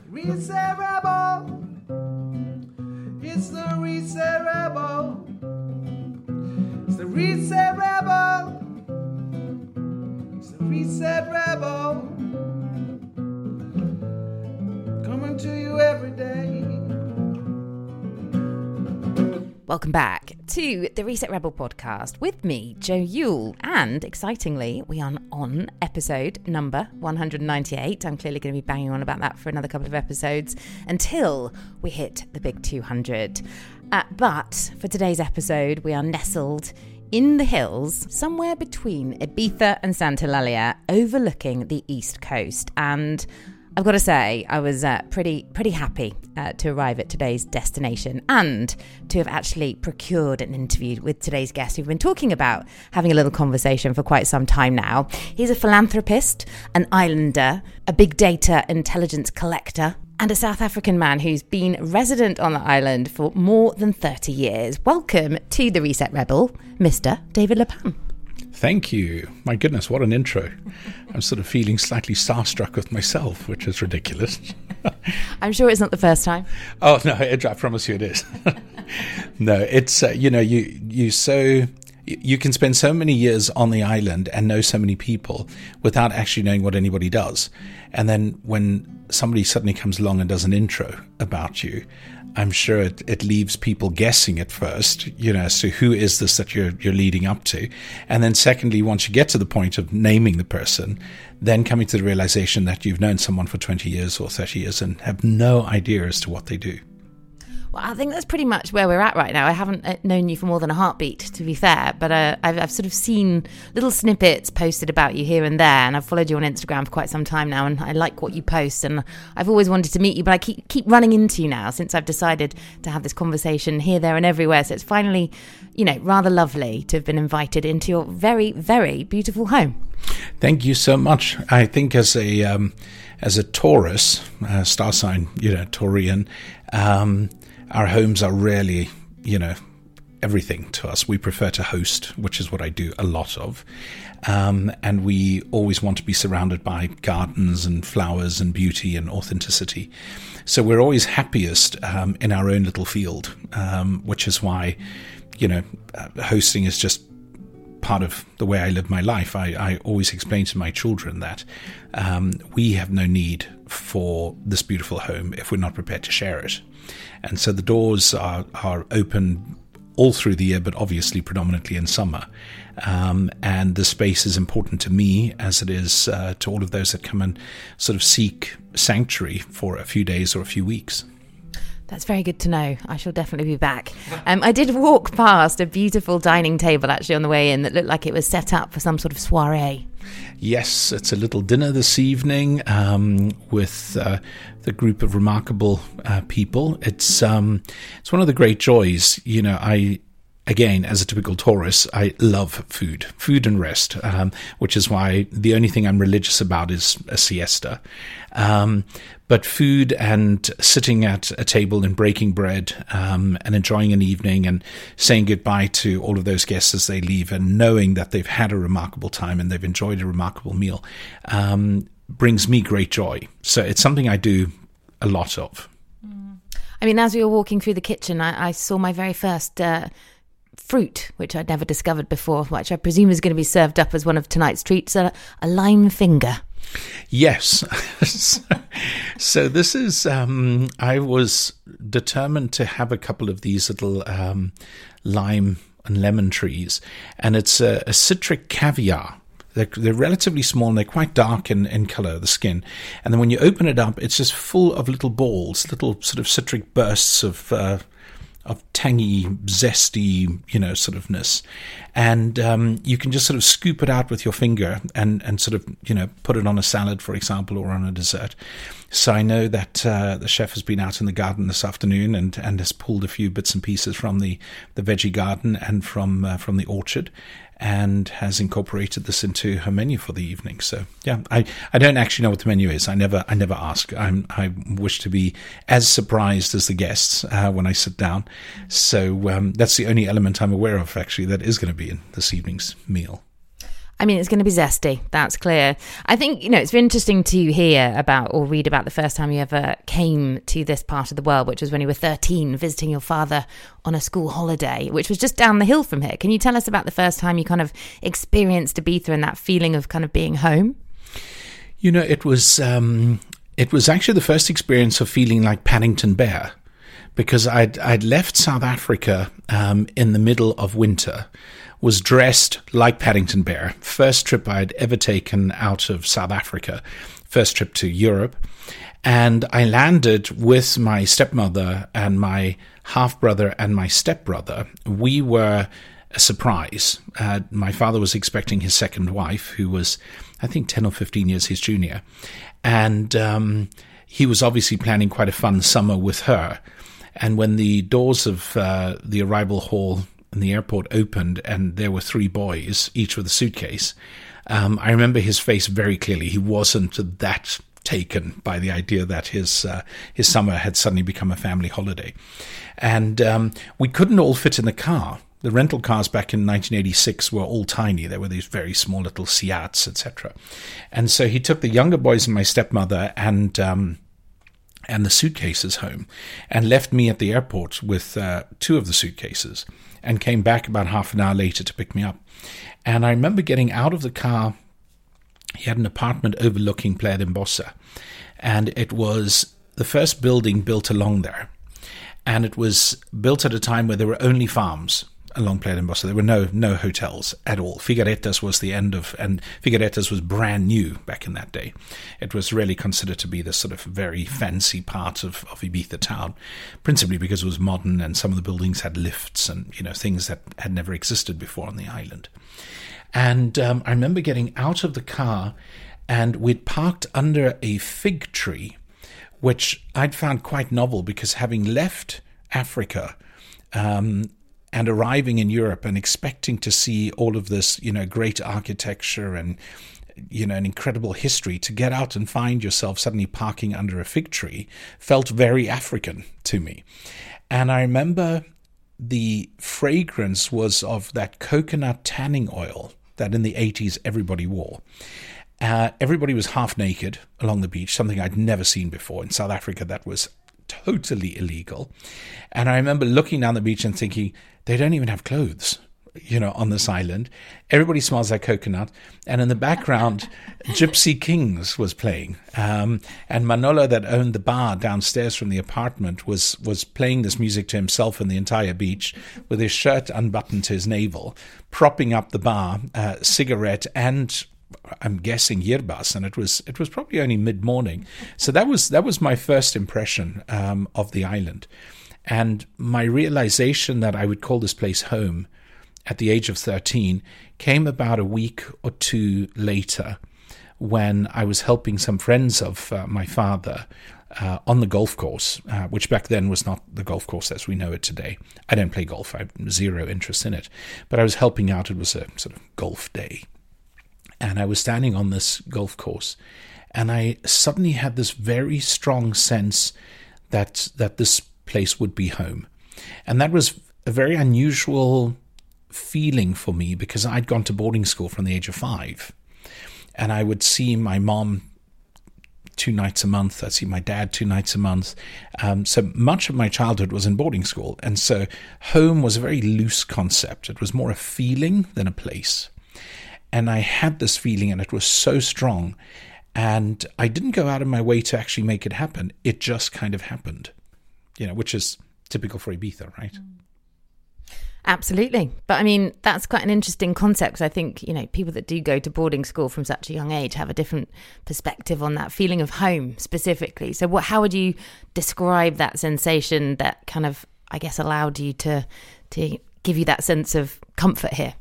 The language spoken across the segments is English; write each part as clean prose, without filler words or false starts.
Reset Rebel. It's the Reset Rebel. It's the Reset Rebel. It's the Reset Rebel. Coming to you every day. Welcome back to the Reset Rebel podcast with me, Jo Yule. And excitingly, we are on episode number 198. I'm clearly going to be banging on about that for another couple of episodes until we hit the big 200. But for today's episode, we are nestled in the hills, somewhere between Ibiza and Santa Eulalia, overlooking the East Coast. And I've got to say, I was pretty happy to arrive at today's destination and to have actually procured an interview with today's guest. We've been talking about having a little conversation for quite some time now. He's a philanthropist, an islander, a big data intelligence collector, and a South African man who's been resident on the island for more than 30 years. Welcome to the Reset Rebel, Mr. David Leppan. Thank you. My goodness, what an intro. I'm sort of feeling slightly starstruck with myself, which is ridiculous. I'm sure it's not the first time. Oh, no, I promise you it is. No, it's, you can spend so many years on the island and know so many people without actually knowing what anybody does. And then when somebody suddenly comes along and does an intro about you, I'm sure it leaves people guessing at first, as to who is this that you're leading up to. And then secondly, once you get to the point of naming the person, then coming to the realization that you've known someone for 20 years or 30 years and have no idea as to what they do. Well, I think that's pretty much where we're at right now. I haven't known you for more than a heartbeat, to be fair, but I've sort of seen little snippets posted about you here and there, and I've followed you on Instagram for quite some time now, and I like what you post, and I've always wanted to meet you, but I keep running into you now since I've decided to have this conversation here, there, and everywhere. So it's finally, rather lovely to have been invited into your very, very beautiful home. Thank you so much. I think as a Taurus, star sign, Taurian, our homes are really, everything to us. We prefer to host, which is what I do a lot of. And we always want to be surrounded by gardens and flowers and beauty and authenticity. So we're always happiest in our own little field, which is why, hosting is just part of the way I live my life. I always explain to my children that we have no need for this beautiful home if we're not prepared to share it. And so the doors are open all through the year, but obviously predominantly in summer. And the space is important to me as it is to all of those that come and sort of seek sanctuary for a few days or a few weeks. That's very good to know. I shall definitely be back. I did walk past a beautiful dining table actually on the way in that looked like it was set up for some sort of soiree. Yes, it's a little dinner this evening with the group of remarkable people. It's one of the great joys. Again, as a typical Taurus, I love food and rest, which is why the only thing I'm religious about is a siesta. But food and sitting at a table and breaking bread and enjoying an evening and saying goodbye to all of those guests as they leave and knowing that they've had a remarkable time and they've enjoyed a remarkable meal brings me great joy. So it's something I do a lot of. I mean, as we were walking through the kitchen, I saw my very first fruit, which I'd never discovered before, which I presume is going to be served up as one of tonight's treats, a lime finger. Yes. So this is, I was determined to have a couple of these little lime and lemon trees, and it's a citric caviar. They're relatively small and they're quite dark in color, the skin. And then when you open it up, it's just full of little balls, little sort of citric bursts of tangy, zesty, sort ofness. And you can just sort of scoop it out with your finger and sort of, put it on a salad, for example, or on a dessert. So I know that the chef has been out in the garden this afternoon and has pulled a few bits and pieces from the veggie garden and from the orchard, and has incorporated this into her menu for the evening. So yeah, I don't actually know what the menu is. I never ask. I wish to be as surprised as the guests when I sit down. So that's the only element I'm aware of actually that is going to be in this evening's meal. I mean, it's going to be zesty. That's clear. I think, it's interesting to hear about or read about the first time you ever came to this part of the world, which was when you were 13, visiting your father on a school holiday, which was just down the hill from here. Can you tell us about the first time you kind of experienced Ibiza and that feeling of kind of being home? It was actually the first experience of feeling like Paddington Bear, because I'd left South Africa in the middle of winter, was dressed like Paddington Bear. First trip I'd ever taken out of South Africa, first trip to Europe. And I landed with my stepmother and my half-brother and my stepbrother. We were a surprise. My father was expecting his second wife, who was, I think, 10 or 15 years his junior. And he was obviously planning quite a fun summer with her. And when the doors of the arrival hall in the airport opened and there were 3 boys, each with a suitcase, I remember his face very clearly. He wasn't that taken by the idea that his summer had suddenly become a family holiday. And we couldn't all fit in the car. The rental cars back in 1986 were all tiny. They were these very small little Seats, etc. And so he took the younger boys and my stepmother and the suitcases home and left me at the airport with 2 of the suitcases, and came back about half an hour later to pick me up. And I remember getting out of the car. He had an apartment overlooking Playa d'Embossa, and it was the first building built along there. And it was built at a time where there were only farms along Playa d'Embossa. There were no hotels at all. Figueretas was the end of, and Figueretas was brand new back in that day. It was really considered to be this sort of very fancy part of Ibiza town, principally because it was modern and some of the buildings had lifts and, things that had never existed before on the island. And I remember getting out of the car, and we'd parked under a fig tree, which I'd found quite novel, because having left Africa, and arriving in Europe and expecting to see all of this, great architecture and, an incredible history, to get out and find yourself suddenly parking under a fig tree felt very African to me. And I remember the fragrance was of that coconut tanning oil that in the 80s everybody wore. Everybody was half naked along the beach, something I'd never seen before. In South Africa, that was totally illegal. And I remember looking down the beach and thinking, they don't even have clothes, on this island. Everybody smells like coconut. And in the background, Gypsy Kings was playing. And Manolo, that owned the bar downstairs from the apartment, was playing this music to himself and the entire beach, with his shirt unbuttoned to his navel, propping up the bar, cigarette, and I'm guessing yerbas, and it was probably only mid-morning. So that was my first impression of the island. And my realization that I would call this place home at the age of 13 came about a week or 2 later, when I was helping some friends of my father on the golf course, which back then was not the golf course as we know it today. I don't play golf. I have zero interest in it. But I was helping out. It was a sort of golf day. And I was standing on this golf course, and I suddenly had this very strong sense that this place would be home. And that was a very unusual feeling for me, because I'd gone to boarding school from the age of 5. And I would see my mom 2 nights a month. I'd see my dad 2 nights a month. So much of my childhood was in boarding school. And so home was a very loose concept. It was more a feeling than a place. And I had this feeling, and it was so strong. And I didn't go out of my way to actually make it happen. It just kind of happened, which is typical for Ibiza, right? Absolutely. But I mean, that's quite an interesting concept, because I think, people that do go to boarding school from such a young age have a different perspective on that feeling of home specifically. So how would you describe that sensation that kind of, I guess, allowed you to give you that sense of comfort here?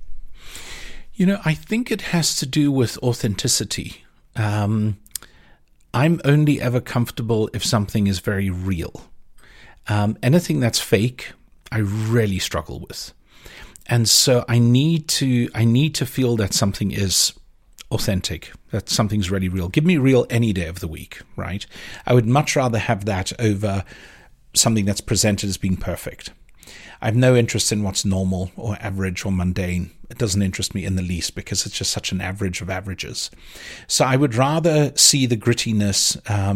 I think it has to do with authenticity. I'm only ever comfortable if something is very real. Anything that's fake, I really struggle with. And so I need to feel that something is authentic, that something's really real. Give me real any day of the week, right? I would much rather have that over something that's presented as being perfect. I have no interest in what's normal or average or mundane. It doesn't interest me in the least because it's just such an average of averages. So I would rather see the grittiness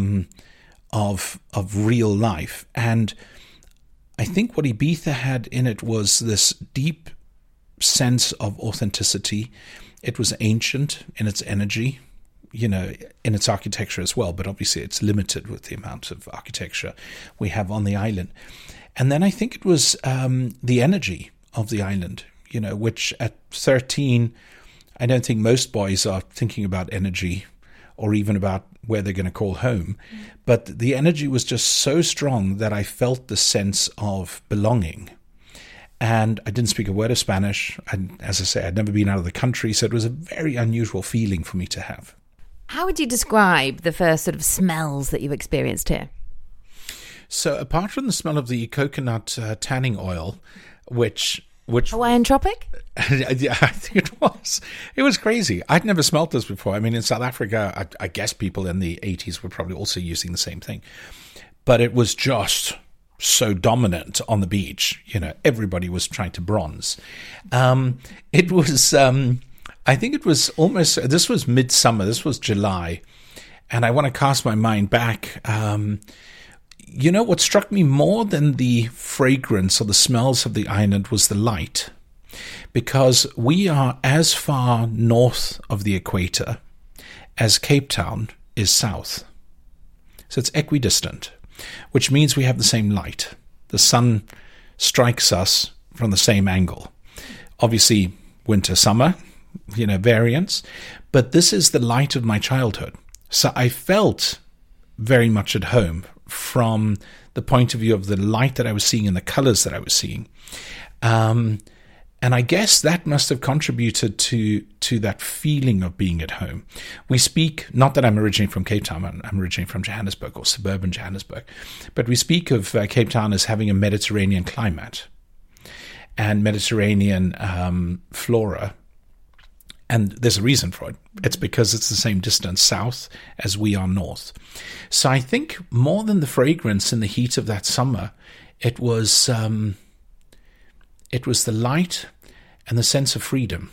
of real life. And I think what Ibiza had in it was this deep sense of authenticity. It was ancient in its energy, in its architecture as well, but obviously it's limited with the amount of architecture we have on the island. And then I think it was the energy of the island, which at 13, I don't think most boys are thinking about energy or even about where they're going to call home. But the energy was just so strong that I felt the sense of belonging. And I didn't speak a word of Spanish. As I say, I'd never been out of the country, so it was a very unusual feeling for me to have. How would you describe the first sort of smells that you've experienced here? So apart from the smell of the coconut tanning oil, which Hawaiian Tropic? Yeah, I think it was. It was crazy. I'd never smelt this before. I mean, in South Africa, I guess people in the 80s were probably also using the same thing. But it was just so dominant on the beach. Everybody was trying to bronze. It was, I think it was almost, this was midsummer. This was July. And I want to cast my mind back. What struck me more than the fragrance or the smells of the island was the light. Because we are as far north of the equator as Cape Town is south. So it's equidistant, which means we have the same light. The sun strikes us from the same angle. Obviously, winter, summer, variance. But this is the light of my childhood. So I felt very much at home from the point of view of the light that I was seeing and the colors that I was seeing. And I guess that must have contributed to that feeling of being at home. We speak, not that I'm originally from Cape Town, I'm originally from Johannesburg or suburban Johannesburg, but we speak of Cape Town as having a Mediterranean climate and Mediterranean flora. And there's a reason for it. It's because it's the same distance south as we are north. So I think more than the fragrance and the heat of that summer, it was the light and the sense of freedom,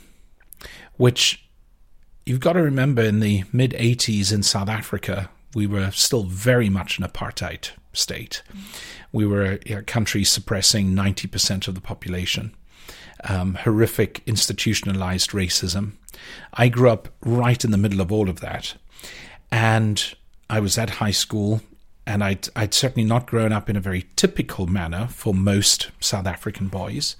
which you've got to remember in the mid-80s in South Africa, we were still very much an apartheid state. We were a country suppressing 90% of the population. Horrific institutionalized racism. I grew up right in the middle of all of that. And I was at high school, and I'd certainly not grown up in a very typical manner for most South African boys.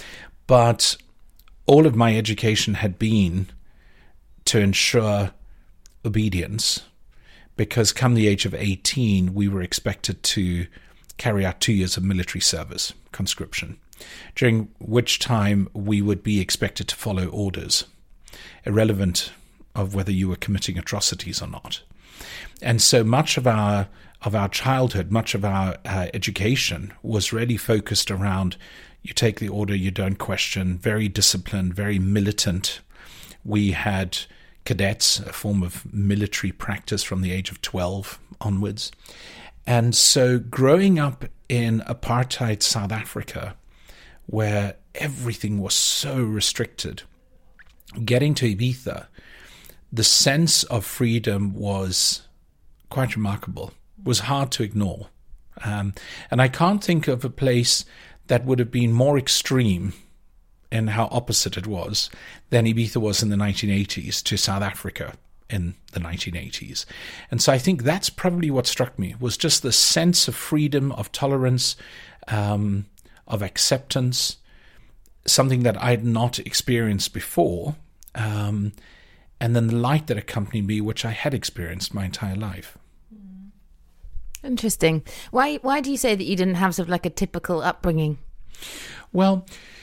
But all of my education had been to ensure obedience, because come the age of 18, we were expected to carry out 2 years of military service, conscription, during which time we would be expected to follow orders, irrelevant of whether you were committing atrocities or not. And so much of our childhood, much of our education was really focused around you take the order, you don't question, very disciplined, very militant. We had cadets, a form of military practice from the age of 12 onwards. And so growing up in apartheid South Africa, where everything was so restricted, getting to Ibiza, the sense of freedom was quite remarkable, was hard to ignore. And I can't think of a place that would have been more extreme in how opposite it was than Ibiza was in the 1980s to South Africa in the 1980s. And so I think that's probably what struck me, was just the sense of freedom, of tolerance, of acceptance, something that I had not experienced before, and then the light that accompanied me, which I had experienced my entire life. Interesting. Why do you say that you didn't have sort of like a typical upbringing? Well,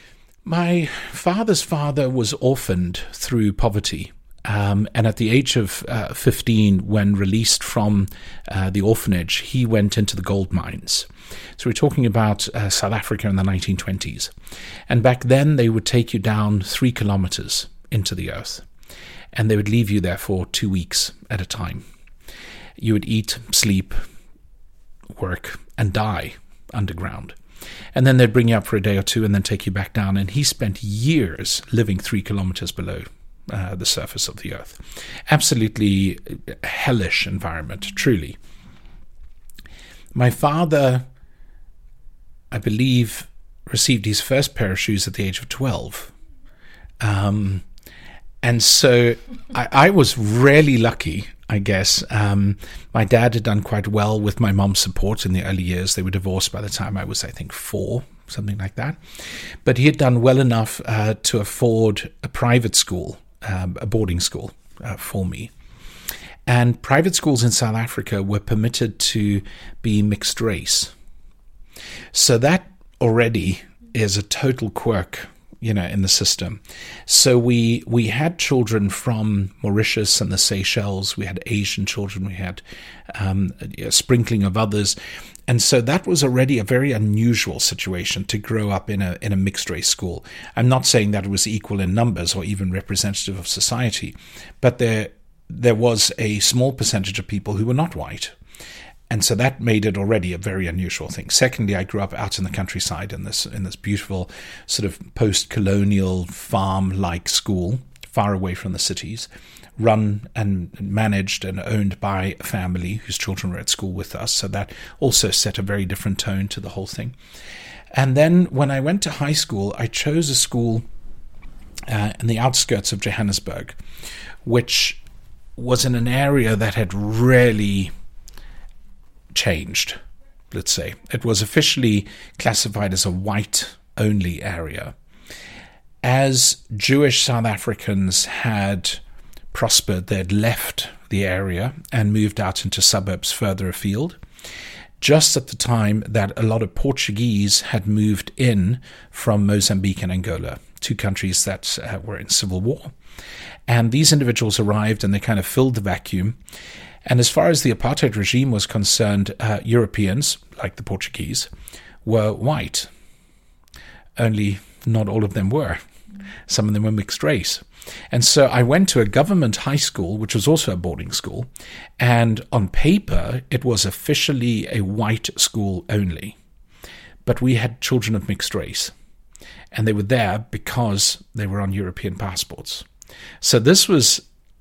my father's father was orphaned through poverty. And at the age of 15, when released from the orphanage, he went into the gold mines. So we're talking about South Africa in the 1920s. And back then, they would take you down 3 kilometers into the earth. And they would leave you there for 2 weeks at a time. You would eat, sleep, work, and die underground. And then they'd bring you up for a day or two and then take you back down. And he spent years living 3 kilometers below the surface of the earth. Absolutely hellish environment, truly. My father, I believe, received his first pair of shoes at the age of 12. And so I was really lucky, I guess. My dad had done quite well with my mom's support in the early years. They were divorced by the time I was, I think, 4, something like that. But he had done well enough to afford a private school, a boarding school for me. And private schools in South Africa were permitted to be mixed race. So that already is a total quirk, in the system. So we had children from Mauritius and the Seychelles. We had Asian children. We had a sprinkling of others. And so that was already a very unusual situation to grow up in a mixed race school. I'm not saying that it was equal in numbers or even representative of society, but there was a small percentage of people who were not white. And so that made it already a very unusual thing. Secondly, I grew up out in the countryside in this beautiful sort of post-colonial farm-like school, far away from the cities, run and managed and owned by a family whose children were at school with us. So that also set a very different tone to the whole thing. And then when I went to high school, I chose a school in the outskirts of Johannesburg, which was in an area that had really changed, let's say. It was officially classified as a white-only area. As Jewish South Africans had prospered, they'd left the area and moved out into suburbs further afield, just at the time that a lot of Portuguese had moved in from Mozambique and Angola, 2 countries that were in civil war. And these individuals arrived and they kind of filled the vacuum. And as far as the apartheid regime was concerned, Europeans, like the Portuguese, were white. Only not all of them were. Some of them were mixed race. And so I went to a government high school, which was also a boarding school, and on paper it was officially a white school only. But we had children of mixed race, and they were there because they were on European passports. So this was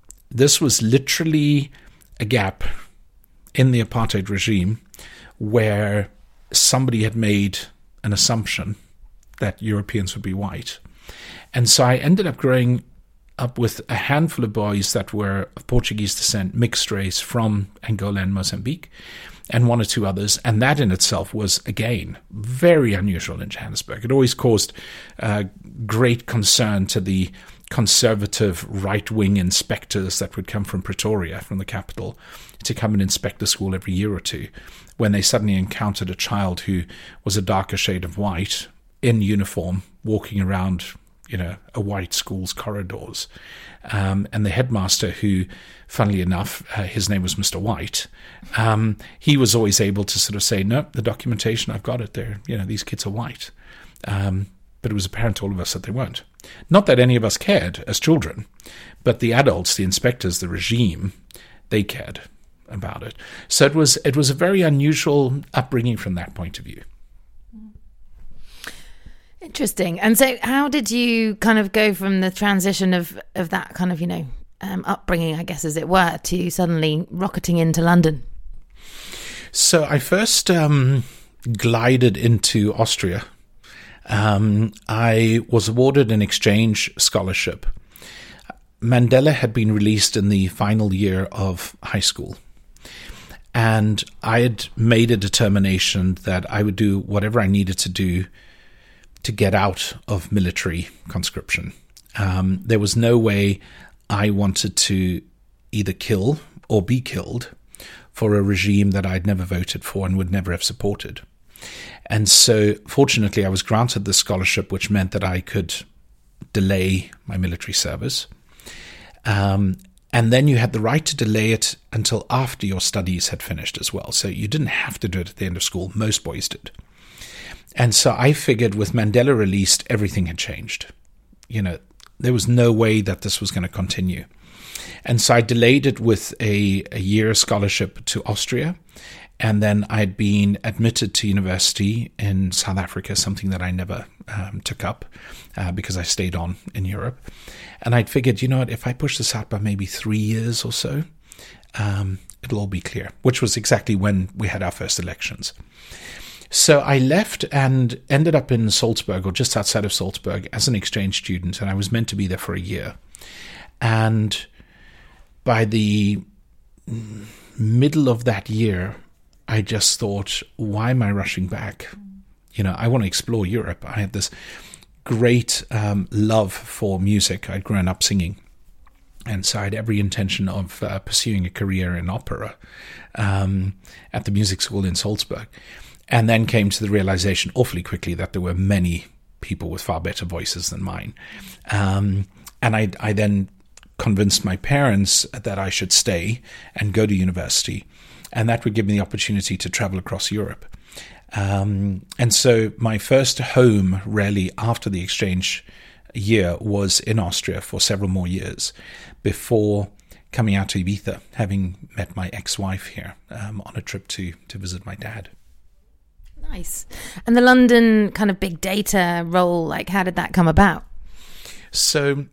literally a gap in the apartheid regime where somebody had made an assumption that Europeans would be white. And so I ended up growing up with a handful of boys that were of Portuguese descent, mixed race from Angola and Mozambique, and 1 or 2 others. And that in itself was, again, very unusual in Johannesburg. It always caused great concern to the conservative right-wing inspectors that would come from Pretoria, from the capital, to come and inspect the school every year or 2, when they suddenly encountered a child who was a darker shade of white in uniform, walking around, a white school's corridors. And the headmaster, who, funnily enough, his name was Mr. White, he was always able to sort of say, no, the documentation, I've got it there. These kids are white. But it was apparent to all of us that they weren't. Not that any of us cared as children, but the adults, the inspectors, the regime, they cared about it. So it was a very unusual upbringing from that point of view. Interesting. And so how did you kind of go from the transition of that kind of, upbringing, I guess, as it were, to suddenly rocketing into London? So I first glided into Austria. I was awarded an exchange scholarship. Mandela had been released in the final year of high school. And I had made a determination that I would do whatever I needed to do to get out of military conscription. There was no way I wanted to either kill or be killed for a regime that I'd never voted for and would never have supported. And so, fortunately, I was granted this scholarship, which meant that I could delay my military service. And then you had the right to delay it until after your studies had finished as well. So you didn't have to do it at the end of school. Most boys did. And so I figured with Mandela released, everything had changed. There was no way that this was going to continue. And so I delayed it with a year scholarship to Austria. And then I'd been admitted to university in South Africa, something that I never took up because I stayed on in Europe. And I'd figured, you know what, if I push this out by maybe 3 years or so, it'll all be clear, which was exactly when we had our first elections. So I left and ended up in Salzburg, or just outside of Salzburg, as an exchange student, and I was meant to be there for a year. And by the middle of that year, I just thought, why am I rushing back? You know, I want to explore Europe. I had this great love for music. I'd grown up singing. And so I had every intention of pursuing a career in opera at the music school in Salzburg. And then came to the realization awfully quickly that there were many people with far better voices than mine. And I then convinced my parents that I should stay and go to university. And that would give me the opportunity to travel across Europe. And so my first home, really, after the exchange year was in Austria for several more years before coming out to Ibiza, having met my ex-wife here on a trip to visit my dad. Nice. And the London kind of big data role, like, how did that come about? So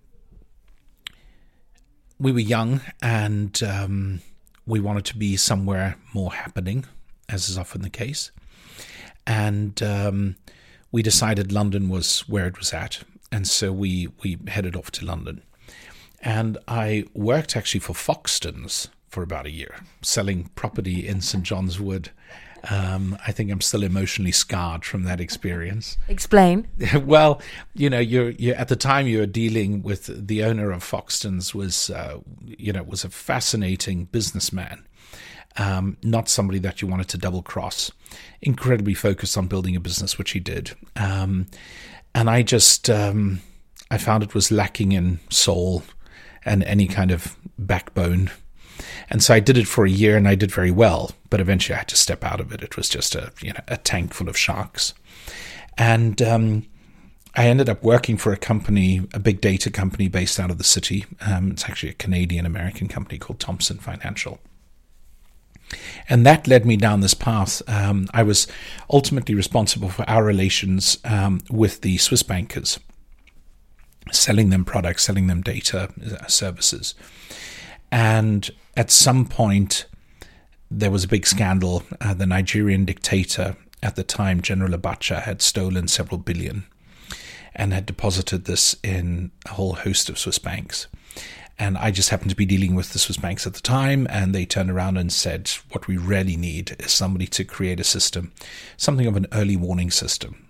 we were young and we wanted to be somewhere more happening, as is often the case. And we decided London was where it was at. And so we headed off to London. And I worked actually for Foxtons for about a year, selling property in St. John's Wood. I think I'm still emotionally scarred from that experience. Explain. Well, you know, you're at the time you were dealing with the owner of Foxtons was a fascinating businessman. Not somebody that you wanted to double cross. Incredibly focused on building a business, which he did. And I just I found it was lacking in soul and any kind of backbone. And so I did it for a year and I did very well, but eventually I had to step out of it. It was just a tank full of sharks. And I ended up working for a company, a big data company based out of the city. It's actually a Canadian-American company called Thomson Financial. And that led me down this path. I was ultimately responsible for our relations with the Swiss bankers, selling them products, selling them data services. And at some point, there was a big scandal. The Nigerian dictator at the time, General Abacha, had stolen several billion and had deposited this in a whole host of Swiss banks. And I just happened to be dealing with the Swiss banks at the time, and they turned around and said, what we really need is somebody to create a system, something of an early warning system,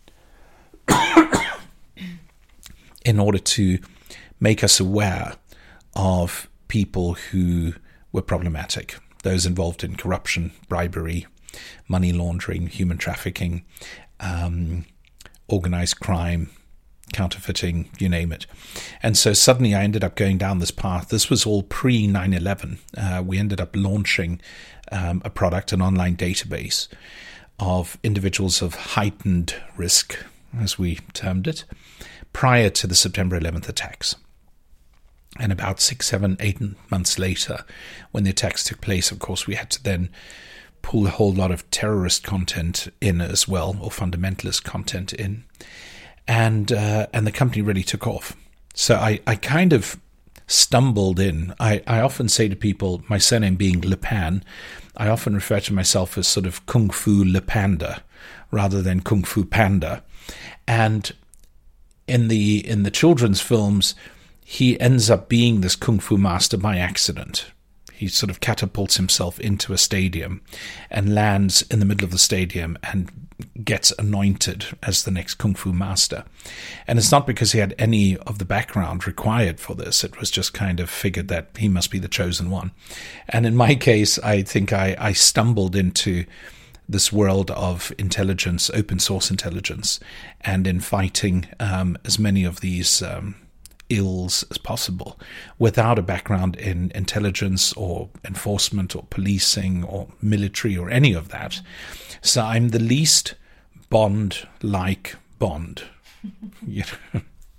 in order to make us aware of people who were problematic, those involved in corruption, bribery, money laundering, human trafficking, organized crime, counterfeiting, you name it. And so suddenly I ended up going down this path. This was all pre 9/11. We ended up launching a product, an online database of individuals of heightened risk, as we termed it, prior to the September 11th attacks. And about 6, 7, 8 months later, when the attacks took place, of course, we had to then pull a whole lot of terrorist content in as well, or fundamentalist content in. And the company really took off. So I kind of stumbled in. I often say to people, my surname being Le Pan, I often refer to myself as sort of Kung Fu Le Panda rather than Kung Fu Panda. And in the children's films, he ends up being this Kung Fu master by accident. He sort of catapults himself into a stadium and lands in the middle of the stadium and gets anointed as the next Kung Fu master. And it's not because he had any of the background required for this. It was just kind of figured that he must be the chosen one. And in my case, I think I stumbled into this world of intelligence, open source intelligence, and in fighting as many of these ills as possible without a background in intelligence or enforcement or policing or military or any of that. So I'm the least Bond-like Bond. You know?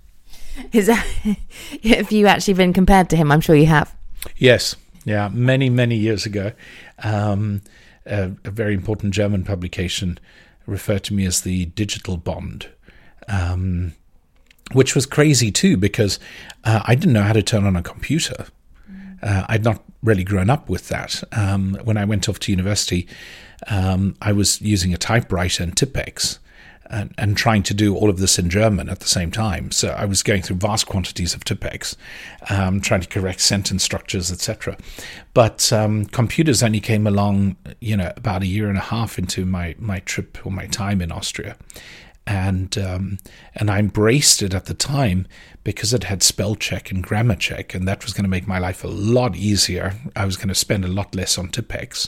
Have you actually been compared to him? I'm sure you have. Yes. Yeah. Many, many years ago, a very important German publication referred to me as the digital Bond, which was crazy too, because I didn't know how to turn on a computer. I'd not really grown up with that. When I went off to university, I was using a typewriter and Tipex and trying to do all of this in German at the same time. So I was going through vast quantities of Tipex, trying to correct sentence structures, etc. But computers only came along, about a year and a half into my trip or my time in Austria. And I embraced it at the time because it had spell check and grammar check, and that was going to make my life a lot easier. I was going to spend a lot less on Tipex.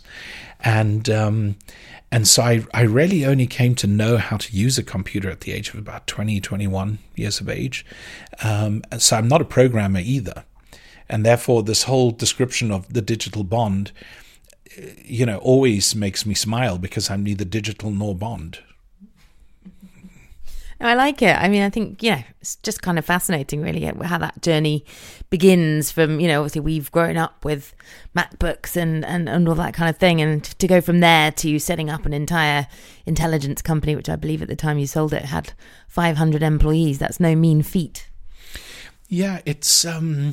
And so I really only came to know how to use a computer at the age of about 20, 21 years of age. So I'm not a programmer either. And therefore, this whole description of the digital Bond, always makes me smile because I'm neither digital nor Bond. I like it. I mean, I think, it's just kind of fascinating, really, how that journey begins from, obviously we've grown up with MacBooks and all that kind of thing. And to go from there to setting up an entire intelligence company, which I believe at the time you sold it had 500 employees. That's no mean feat. Yeah, it's,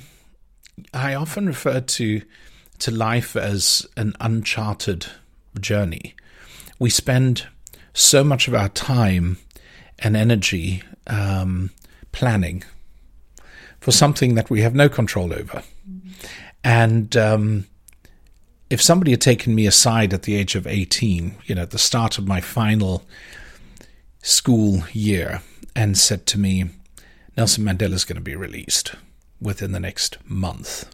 I often refer to life as an uncharted journey. We spend so much of our time and energy planning for something that we have no control over. And if somebody had taken me aside at the age of 18, at the start of my final school year, and said to me, Nelson Mandela is going to be released within the next month,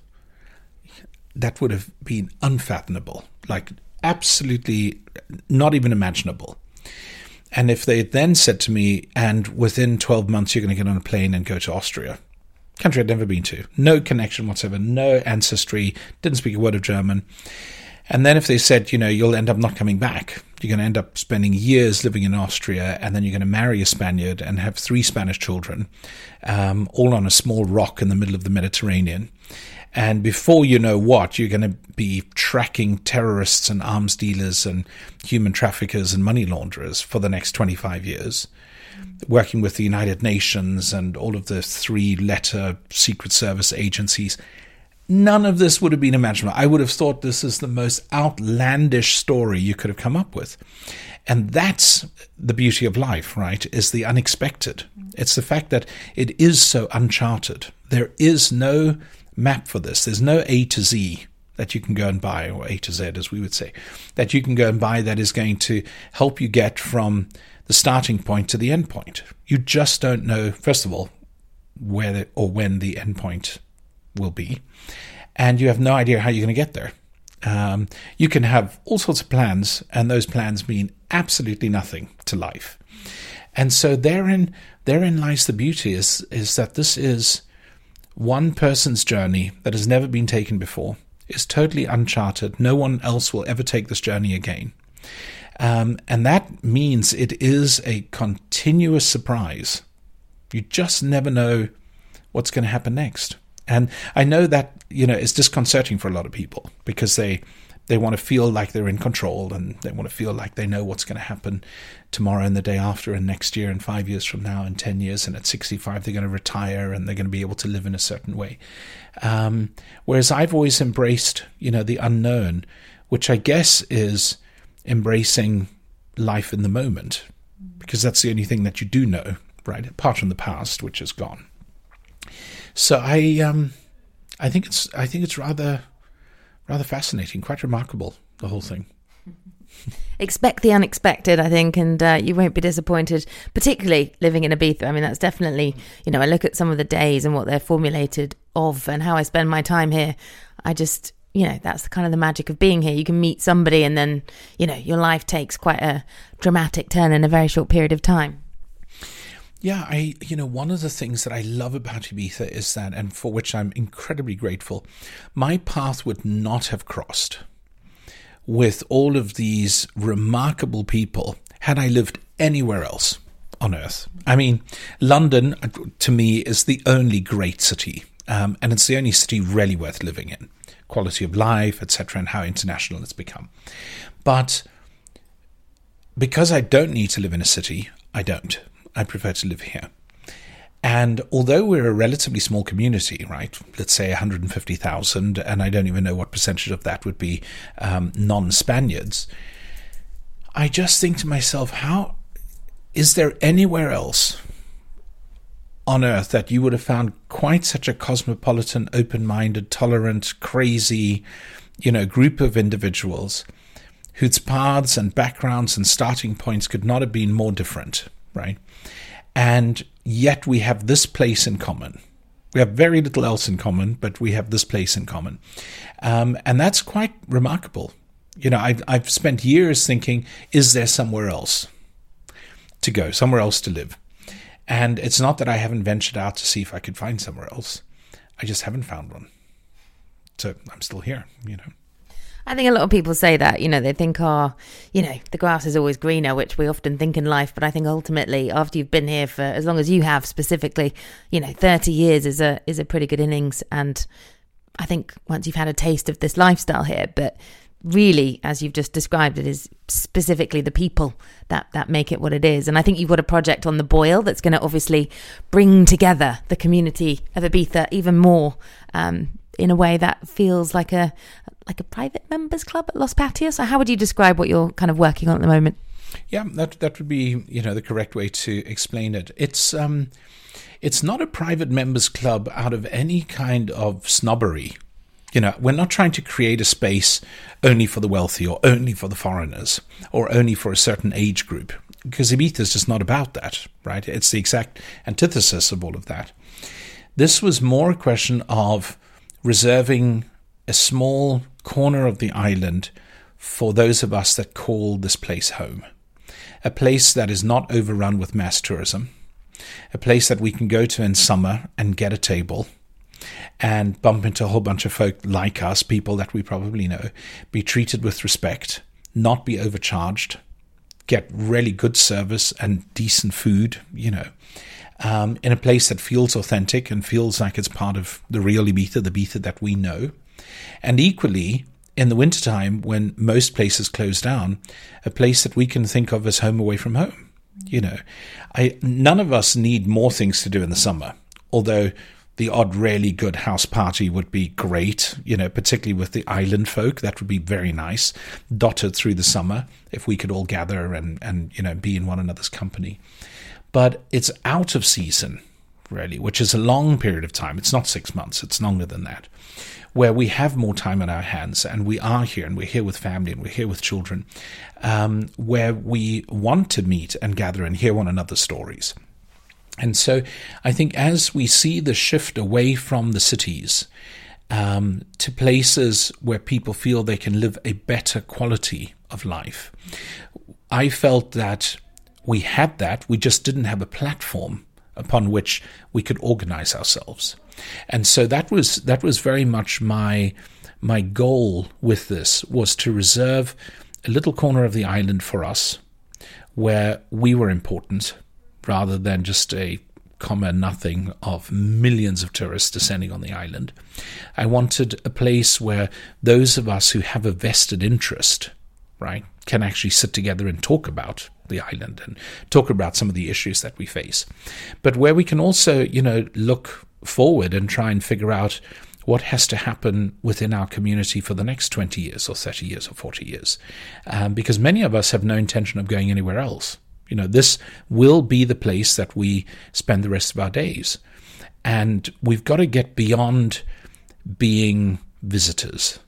that would have been unfathomable, like absolutely not even imaginable. And if they then said to me, and within 12 months you're going to get on a plane and go to Austria, country I'd never been to, no connection whatsoever, no ancestry, didn't speak a word of German. And then if they said, you'll end up not coming back, you're going to end up spending years living in Austria, and then you're going to marry a Spaniard and have 3 Spanish children, all on a small rock in the middle of the Mediterranean. And before you know what, you're going to be tracking terrorists and arms dealers and human traffickers and money launderers for the next 25 years, working with the United Nations and all of the 3-letter Secret Service agencies. None of this would have been imaginable. I would have thought this is the most outlandish story you could have come up with. And that's the beauty of life, right, is the unexpected. It's the fact that it is so uncharted. There is no map for this. There's no A to Z that you can go and buy, or A to Z as we would say, that you can go and buy that is going to help you get from the starting point to the end point. You just don't know, first of all, where or when the end point will be, and you have no idea how you're going to get there. You can have all sorts of plans, and those plans mean absolutely nothing to life. And so therein lies the beauty, is that this is one person's journey that has never been taken before, is totally uncharted. No one else will ever take this journey again. And that means it is a continuous surprise. You just never know what's going to happen next. And I know that, it's disconcerting for a lot of people, because they want to feel like they're in control, and they want to feel like they know what's going to happen tomorrow and the day after and next year and 5 years from now and 10 years. And at 65, they're going to retire and they're going to be able to live in a certain way. Whereas I've always embraced, the unknown, which I guess is embracing life in the moment, because that's the only thing that you do know, right? Apart from the past, which is gone. So I think it's rather fascinating, quite remarkable, the whole thing. Expect the unexpected, I think, and you won't be disappointed, particularly living in Ibiza. I mean, that's definitely, I look at some of the days and what they're formulated of and how I spend my time here. I just, that's kind of the magic of being here. You can meet somebody and then, your life takes quite a dramatic turn in a very short period of time. Yeah, one of the things that I love about Ibiza is that, and for which I'm incredibly grateful, my path would not have crossed with all of these remarkable people had I lived anywhere else on earth. I mean, London, to me, is the only great city, and it's the only city really worth living in. Quality of life, etc., and how international it's become. But because I don't need to live in a city, I don't. I prefer to live here. And although we're a relatively small community, right, let's say 150,000, and I don't even know what percentage of that would be non-Spaniards, I just think to myself, how is there anywhere else on earth that you would have found quite such a cosmopolitan, open-minded, tolerant, crazy, group of individuals whose paths and backgrounds and starting points could not have been more different, right? And yet we have this place in common. We have very little else in common, but we have this place in common. And that's quite remarkable. I've spent years thinking, is there somewhere else to go, somewhere else to live? And it's not that I haven't ventured out to see if I could find somewhere else. I just haven't found one. So I'm still here, I think a lot of people say that, they think, the grass is always greener, which we often think in life. But I think ultimately, after you've been here for as long as you have specifically, 30 years is a pretty good innings. And I think once you've had a taste of this lifestyle here, but really, as you've just described, it is specifically the people that make it what it is. And I think you've got a project on the boil that's going to obviously bring together the community of Ibiza even more in a way that feels like a private members club at Los Patios. So how would you describe what you're kind of working on at the moment? Yeah, that would be the correct way to explain it. It's not a private members club out of any kind of snobbery. We're not trying to create a space only for the wealthy or only for the foreigners or only for a certain age group, because Ibiza is just not about that, right? It's the exact antithesis of all of that. This was more a question of reserving a small corner of the island for those of us that call this place home. A place that is not overrun with mass tourism. A place that we can go to in summer and get a table and bump into a whole bunch of folk like us, people that we probably know, be treated with respect, not be overcharged, get really good service and decent food, in a place that feels authentic and feels like it's part of the real Ibiza, the Ibiza that we know. And equally, in the wintertime, when most places close down, a place that we can think of as home away from home. None of us need more things to do in the summer, although the odd really good house party would be great, particularly with the island folk. That would be very nice, dotted through the summer, if we could all gather and be in one another's company. But it's out of season, really, which is a long period of time. It's not 6 months, it's longer than that, where we have more time on our hands and we are here and we're here with family and we're here with children, where we want to meet and gather and hear one another's stories. And so I think as we see the shift away from the cities to places where people feel they can live a better quality of life, I felt that we had that. We just didn't have a platform upon which we could organize ourselves. And so that was very much my goal with this, was to reserve a little corner of the island for us where we were important, rather than just a comma nothing of millions of tourists descending on the island. I wanted a place where those of us who have a vested interest, right, can actually sit together and talk about the island and talk about some of the issues that we face. But where we can also, look forward and try and figure out what has to happen within our community for the next 20 years or 30 years or 40 years. Because many of us have no intention of going anywhere else. This will be the place that we spend the rest of our days. And we've got to get beyond being visitors.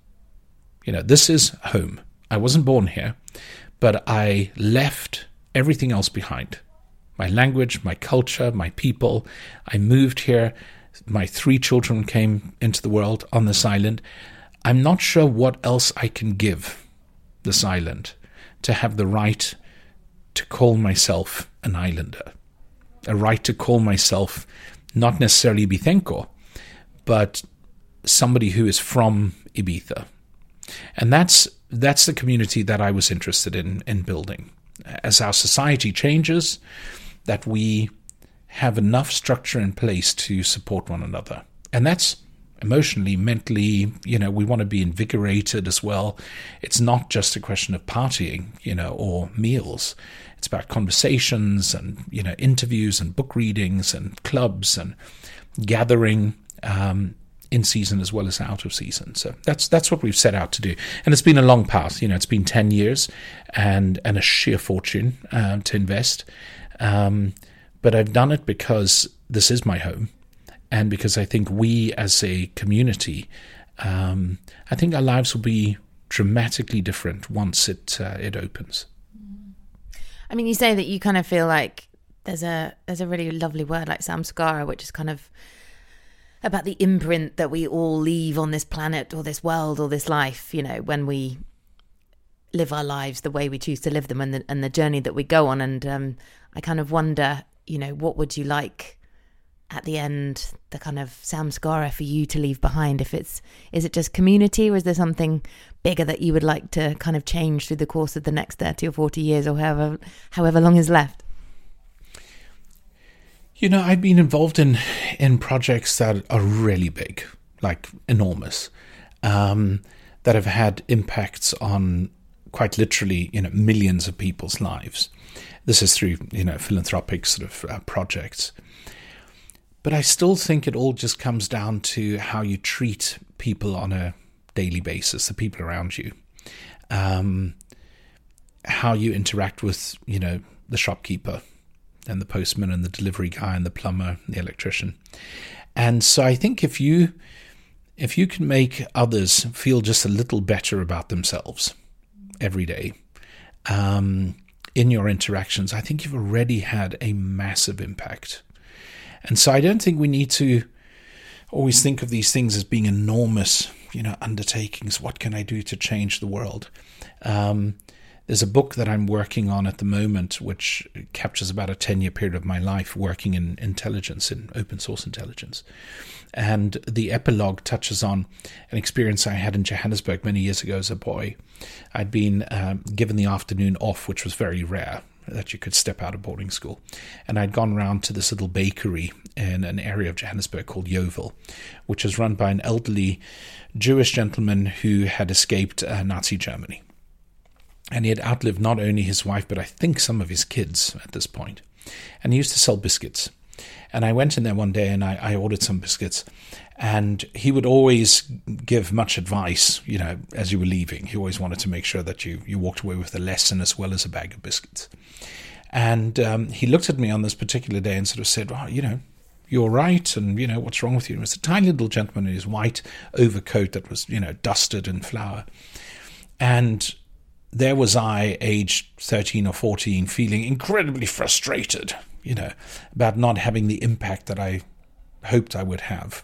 This is home. I wasn't born here, but I left everything else behind. My language, my culture, my people. I moved here. My 3 children came into the world on this island. I'm not sure what else I can give this island to have the right to call myself an islander, a right to call myself not necessarily Ibicenco, but somebody who is from Ibiza. And that's the community that I was interested in building. As our society changes, that we have enough structure in place to support one another. And that's emotionally, mentally, we want to be invigorated as well. It's not just a question of partying, or meals. It's about conversations and, interviews and book readings and clubs and gathering in season as well as out of season. So that's what we've set out to do. And it's been a long path. It's been 10 years and a sheer fortune to invest. But I've done it because this is my home, and because I think we as a community, I think our lives will be dramatically different once it opens. I mean, you say that you kind of feel like there's a really lovely word like samskara, which is kind of about the imprint that we all leave on this planet or this world or this life, when we live our lives the way we choose to live them, and the journey that we go on. And I kind of wonder, what would you like at the end, the kind of samskara for you to leave behind? Is it just community, or is there something bigger that you would like to kind of change through the course of the next 30 or 40 years or however long is left? I've been involved in projects that are really big, like enormous, that have had impacts on quite literally, millions of people's lives. This is through, philanthropic sort of projects. But I still think it all just comes down to how you treat people on a daily basis, the people around you, how you interact with, the shopkeeper and the postman and the delivery guy and the plumber and the electrician. And so I think if you can make others feel just a little better about themselves every day in your interactions, I think you've already had a massive impact. And so I don't think we need to always think of these things as being enormous, undertakings. What can I do to change the world? There's a book that I'm working on at the moment, which captures about a 10-year period of my life working in intelligence, in open source intelligence. And the epilogue touches on an experience I had in Johannesburg many years ago as a boy. I'd been given the afternoon off, which was very rare, that you could step out of boarding school. And I'd gone round to this little bakery in an area of Johannesburg called Yeovil, which is run by an elderly Jewish gentleman who had escaped Nazi Germany. And he had outlived not only his wife, but I think some of his kids at this point. And he used to sell biscuits. And I went in there one day and I ordered some biscuits. And he would always give much advice, as you were leaving. He always wanted to make sure that you walked away with a lesson as well as a bag of biscuits. And he looked at me on this particular day and sort of said, well, you're all right. And, what's wrong with you? And it was a tiny little gentleman in his white overcoat that was, dusted in flour. And there was I, aged 13 or 14, feeling incredibly frustrated, about not having the impact that I hoped I would have.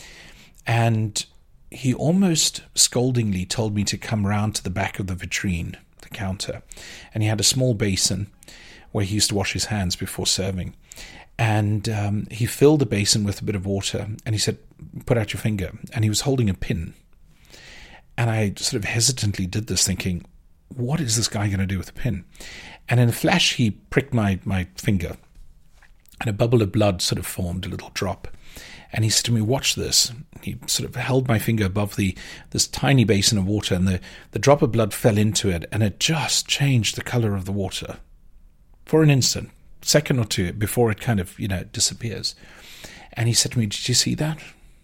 And he almost scoldingly told me to come round to the back of the vitrine, the counter. And he had a small basin where he used to wash his hands before serving. And he filled the basin with a bit of water. And he said, put out your finger. And he was holding a pin. And I sort of hesitantly did this, thinking, what is this guy going to do with a pin? And in a flash, he pricked my finger. And a bubble of blood sort of formed, a little drop. And he said to me, watch this. He sort of held my finger above this tiny basin of water, and the drop of blood fell into it, and it just changed the color of the water for an instant, second or two, before it kind of, disappears. And he said to me, did you see that?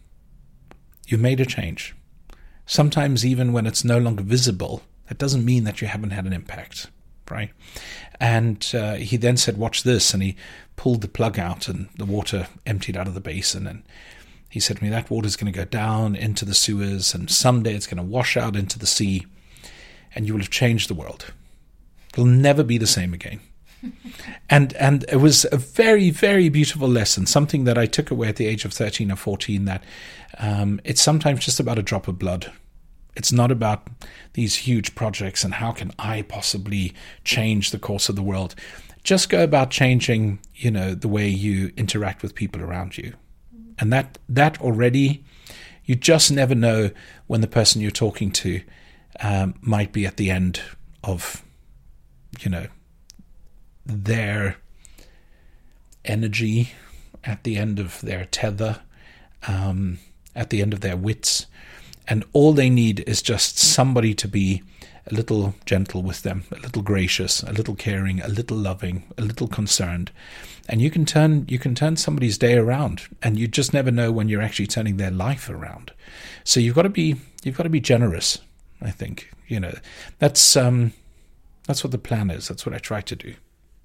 You made a change. Sometimes even when it's no longer visible, that doesn't mean that you haven't had an impact, right? And he then said, watch this. And he pulled the plug out and the water emptied out of the basin. And he said to me, that water is going to go down into the sewers, and someday it's going to wash out into the sea, and you will have changed the world. It'll never be the same again. And it was a very, very beautiful lesson, something that I took away at the age of 13 or 14, that it's sometimes just about a drop of blood. It's not about these huge projects and how can I possibly change the course of the world. Just go about changing, the way you interact with people around you. And that already, you just never know when the person you're talking to might be at the end of, their energy at the end of their tether, at the end of their wits. And all they need is just somebody to be a little gentle with them, a little gracious, a little caring, a little loving, a little concerned. And you can turn somebody's day around, and you just never know when you're actually turning their life around. So you've got to be generous, I think. That's what the plan is. That's what I try to do.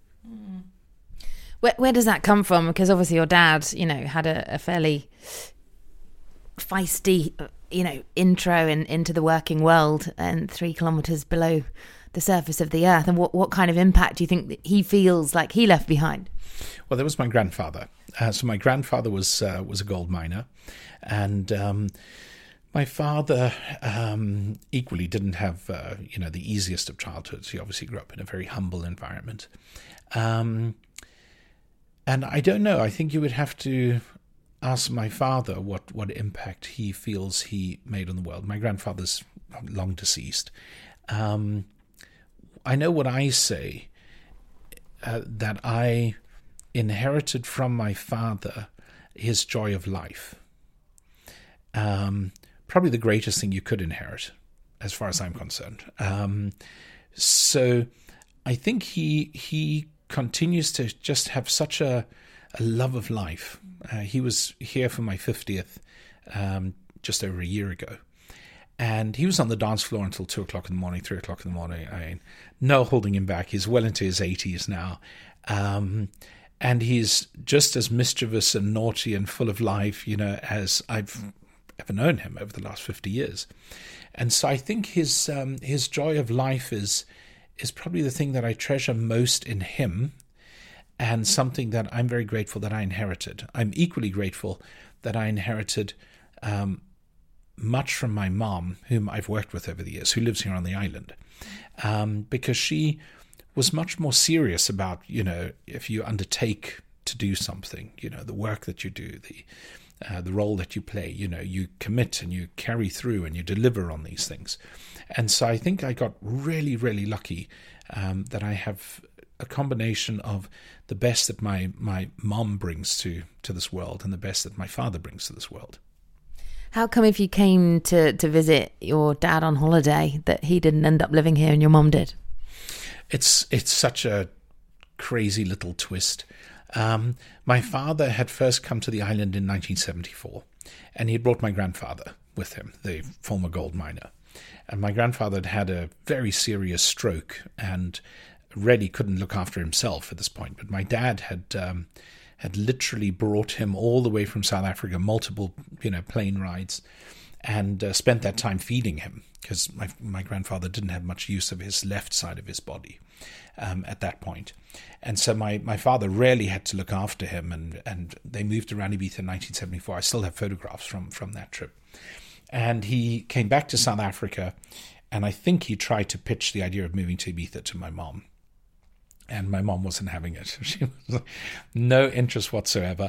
Where does that come from? Because obviously your dad, had a fairly feisty, intro into the working world and 3 kilometres below the surface of the earth. And what kind of impact do you think that he feels like he left behind? Well, that was my grandfather. So my grandfather was a gold miner, and my father equally didn't have the easiest of childhoods. He obviously grew up in a very humble environment, and I don't know. I think you would have to ask my father what impact he feels he made on the world. My grandfather's long deceased. I know what I say, that I inherited from my father his joy of life. Probably the greatest thing you could inherit, as far as I'm concerned. So I think he continues to just have such a love of life. He was here for my 50th just over a year ago. And he was on the dance floor until 2 o'clock in the morning, 3 o'clock in the morning. I mean, no holding him back. He's well into his 80s now. And he's just as mischievous and naughty and full of life, as I've ever known him over the last 50 years. And so I think his joy of life is probably the thing that I treasure most in him, and something that I'm very grateful that I inherited. I'm equally grateful that I inherited much from my mom, whom I've worked with over the years, who lives here on the island, because she was much more serious about, if you undertake to do something, the work that you do, the role that you play, you commit and you carry through and you deliver on these things. And so I think I got really, really lucky that I have a combination of the best that my mom brings to this world and the best that my father brings to this world. How come if you came to visit your dad on holiday that he didn't end up living here and your mom did? It's such a crazy little twist. My father had first come to the island in 1974, and he had brought my grandfather with him, the former gold miner. And my grandfather had had a very serious stroke and really couldn't look after himself at this point. But my dad had literally brought him all the way from South Africa, multiple plane rides, and spent that time feeding him, because my grandfather didn't have much use of his left side of his body at that point. And so my father really had to look after him, and they moved around Ibiza in 1974. I still have photographs from that trip. And he came back to South Africa, and I think he tried to pitch the idea of moving to Ibiza to my mom. And my mom wasn't having it. She was no interest whatsoever.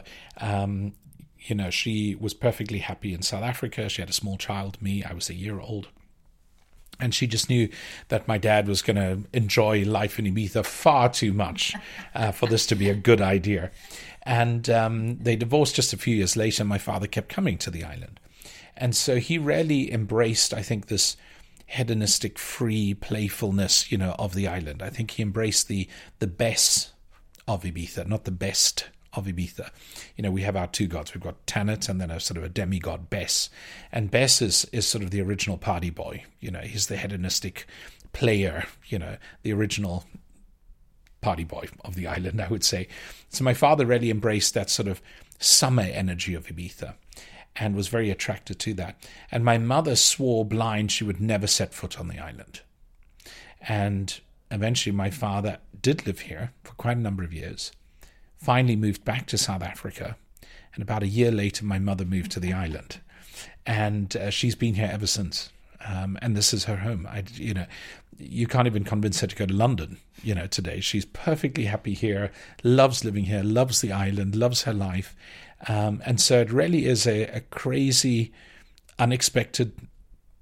She was perfectly happy in South Africa. She had a small child, me. I was a year old. And she just knew that my dad was going to enjoy life in Ibiza far too much for this to be a good idea. And they divorced just a few years later. My father kept coming to the island. And so he really embraced, I think, this hedonistic, free playfulness, of the island. I think he embraced the best of Ibiza, not the best of Ibiza. We have our two gods. We've got Tanit and then a sort of a demigod, Bes. And Bes is sort of the original party boy. He's the hedonistic player, the original party boy of the island, I would say. So my father really embraced that sort of summer energy of Ibiza, and was very attracted to that. And my mother swore blind she would never set foot on the island. And eventually my father did live here for quite a number of years, finally moved back to South Africa, and about a year later my mother moved to the island. And she's been here ever since. And this is her home. You can't even convince her to go to London, today. She's perfectly happy here, loves living here, loves the island, loves her life. And so it really is a crazy, unexpected,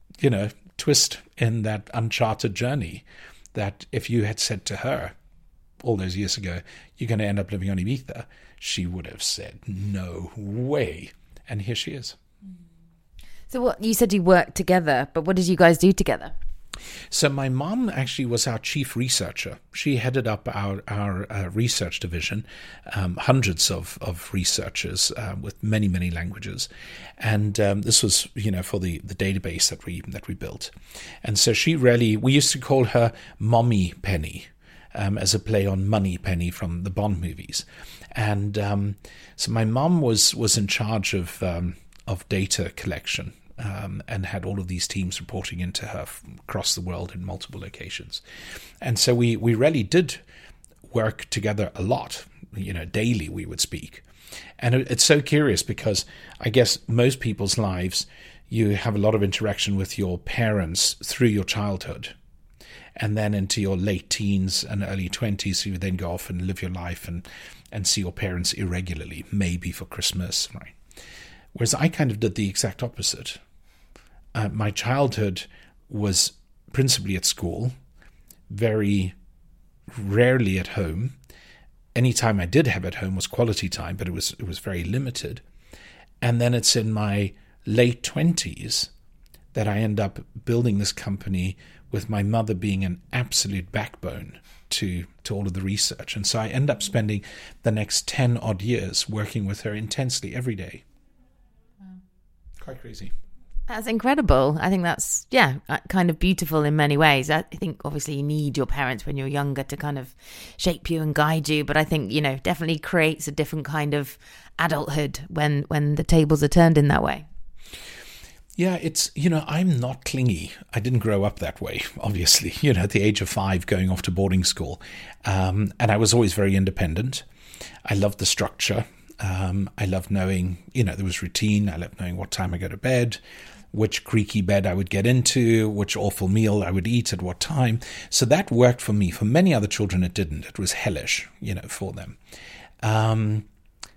twist in that uncharted journey, that if you had said to her, all those years ago, you're going to end up living on Ibiza, she would have said, no way. And here she is. So what, you said you worked together, but what did you guys do together? So my mom actually was our chief researcher. She headed up our research division, hundreds of researchers with many, many languages. And this was, for the database that we built. And so we used to call her Mommy Penny, as a play on Money Penny from the Bond movies. And so my mom was in charge of data collection. And had all of these teams reporting into her across the world in multiple locations. And so we really did work together a lot. Daily we would speak. And it's so curious because I guess most people's lives, you have a lot of interaction with your parents through your childhood. And then into your late teens and early 20s, you then go off and live your life and see your parents irregularly, maybe for Christmas, right? Whereas I kind of did the exact opposite. My childhood was principally at school, very rarely at home. Any time I did have at home was quality time, but it was very limited. And then it's in my late 20s that I end up building this company with my mother being an absolute backbone to all of the research. And so I end up spending the next 10 odd years working with her intensely every day. Quite crazy. That's incredible. I think that's, kind of beautiful in many ways. I think obviously you need your parents when you're younger to kind of shape you and guide you. But I think, definitely creates a different kind of adulthood when the tables are turned in that way. Yeah, it's, I'm not clingy. I didn't grow up that way, obviously, at the age of 5 going off to boarding school. And I was always very independent. I loved the structure. I loved knowing, there was routine. I loved knowing what time I go to bed, which creaky bed I would get into, which awful meal I would eat at what time. So that worked for me. For many other children, it didn't. It was hellish, for them. And